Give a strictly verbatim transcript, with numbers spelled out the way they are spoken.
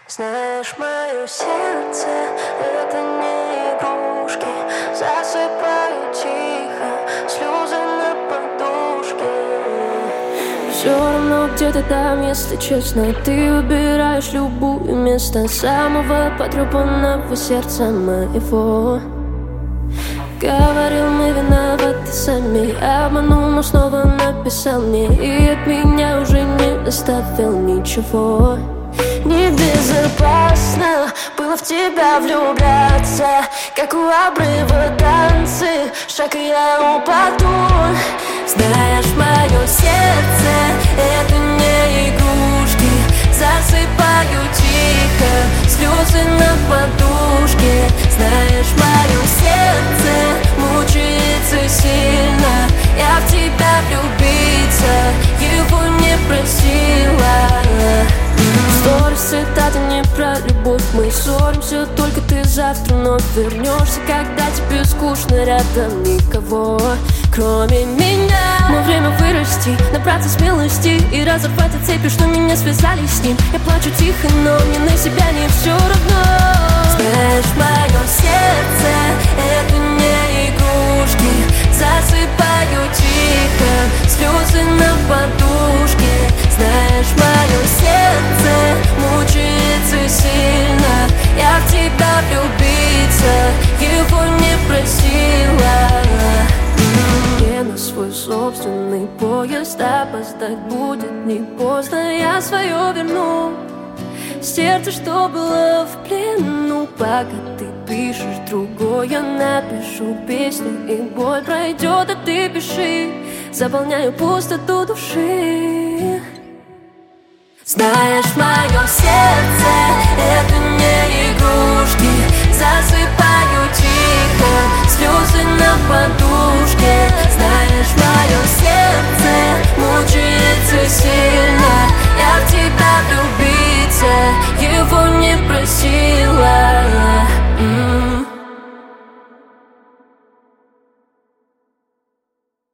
Знаешь, мое сердце — это не игрушки. Засыпаю тихо, слезы на подушке. Все равно где-то там, если честно, ты выбираешь любую место самого потрепанного сердца моего. Говорил, мы виноваты сами, обманул, но снова написал мне, и от меня уже не оставил ничего. Небезопасно было в тебя влюбляться, как у обрыва танцы, шаг и я упаду. Знаешь, мое сердце — это не игрушки. Засыпаю тихо, слезы на подушке. Знаешь, мое сердце мучается сильно. Я в тебя влюбиться его не просила. Сторис, цитаты не про любовь. Мы ссоримся, только ты завтра вновь вернешься, когда тебе скучно, рядом никого, кроме меня. Но время вырасти, набраться смелости и разорвать эти цепи, что меня связали с ним. Я плачу тихо, но мне на себя не все равно. Знаешь, мое сердце — это не игрушки. Засыпаю тихо, слезы на подушке. Знаешь, мое сердце мучается сильно. Я в тебя влюбиться его не просила. Я на свой собственный поезд, опоздать будет не поздно. Я свое верну, сердце, что было в плену. Пока ты пишешь другое, я напишу песню, и боль пройдет, а ты пиши. Заполняю пустоту души. Знаешь, мое